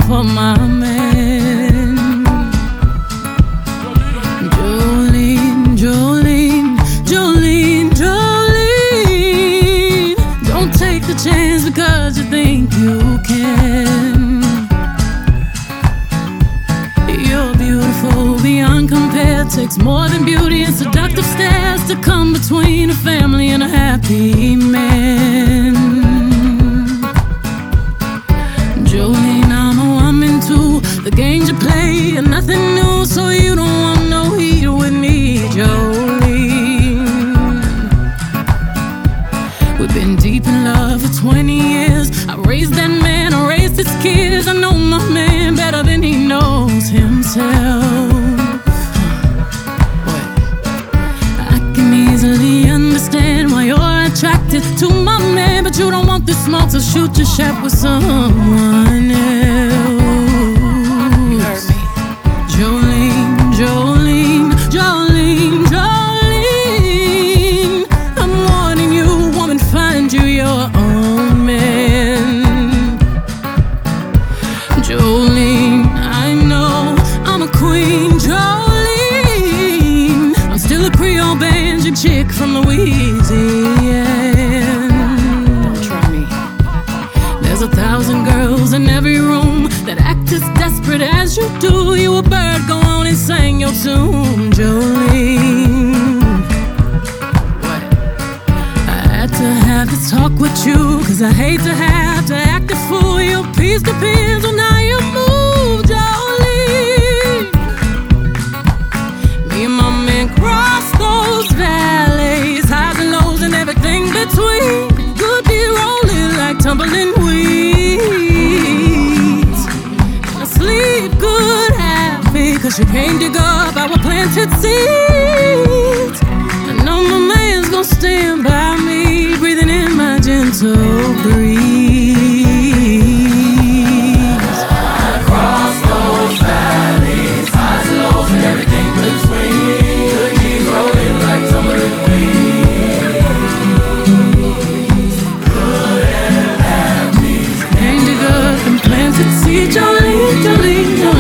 for my man. Jolene, Jolene, Jolene, Jolene, don't take the chance because you think you can. You're beautiful beyond compare. Takes more than beauty and seductive stares to come between a family and a happy man. Jolene, I'm a woman too. The games you play are nothing new, so you don't want no heat with me, Jolene. We've been deep in love for 20 years. I raised that man, I raised his kids. I know my man better than he knows himself. I can easily understand why you're attracted to my man, but you don't want this smoke, so shoot your shot with someone else. You heard me. Jolene, Jolene, Jolene, Jolene, I'm warning you, woman, find you your own man. Jolene, I know I'm a queen, Jolene, I'm still a Creole banjo chick from Louisiana. Don't try me. There's 1,000 girls in every room that act as desperate as you do. You a bird, go on and sing your tune, Jolene. What? I had to have this talk with you, cause I hate to have to act a fool. Your peace depends on how you move, Jolene. Me and my man cross those valleys, highs and lows and everything between. Good be rolling like tumbling weeds. I sleep good, happy, cause you can't dig up our planted seeds. I know my man's gonna stand by me, breathing in my gentle breeze. Across those valleys, highs and lows and everything between. Good keep rolling like tumbling weeds. Good and happy. Can't dig up and planted seeds, Jolene, Jolene, Jolene.